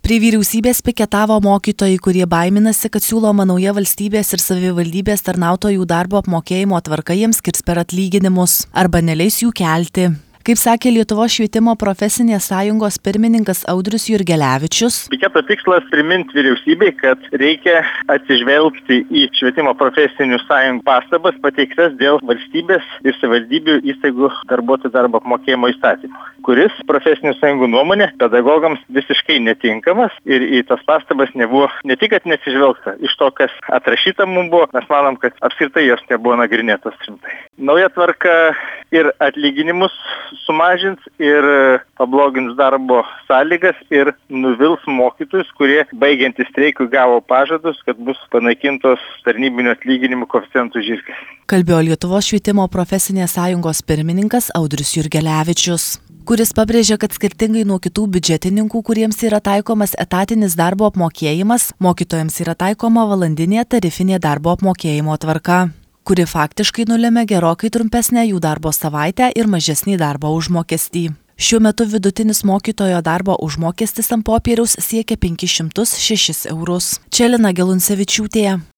Prie vyriausybės piketavo mokytojai, kurie baiminasi, kad siūloma nauja valstybės ir savivaldybės tarnautojų darbo apmokėjimo tvarka jiems skirs per atlyginimus arba neleis jų kelti. Kaip sakė Lietuvos švietimo profesinės sąjungos pirmininkas Audrius Jurgelevičius. Piketo tikslas priminti vyriausybei, kad reikia atsižvelgti į švietimo profesinių sąjungų pastabas pateiktas dėl valstybės ir savivaldybių įstaigų darbuotojų darbo apmokėjimo įstatymo, kuris profesinių sąjungų nuomonė pedagogams visiškai netinkamas ir į tas pastabas nebuvo ne tik, kad neatsižvelgta, iš to, kas atrašyta mums buvo, mes manom, kad apskritai jos nebuvo nagrinėtos rimtai. Nauja tvarka ir atlyginimus sumažins ir pablogins darbo sąlygas ir nuvils mokytojus, kurie baigiantys streikui gavo pažadus, kad bus panaikintos tarnybinių atlyginimų koeficientų žirklės. Kalbėjo Lietuvos švietimo profesinės sąjungos pirmininkas Audrius Jurgelevičius, kuris pabrėžė, kad skirtingai nuo kitų biudžetininkų, kuriems yra taikomas etatinis darbo apmokėjimas, mokytojams yra taikoma valandinė tarifinė darbo apmokėjimo tvarka, kuri faktiškai nulėmė gerokai trumpesnę jų darbo savaitę ir mažesnį darbo užmokestį. Šiuo metu vidutinis mokytojo darbo užmokestis ant popieriaus siekia 506 eurus. Čia Lina Geluncevičiūtė.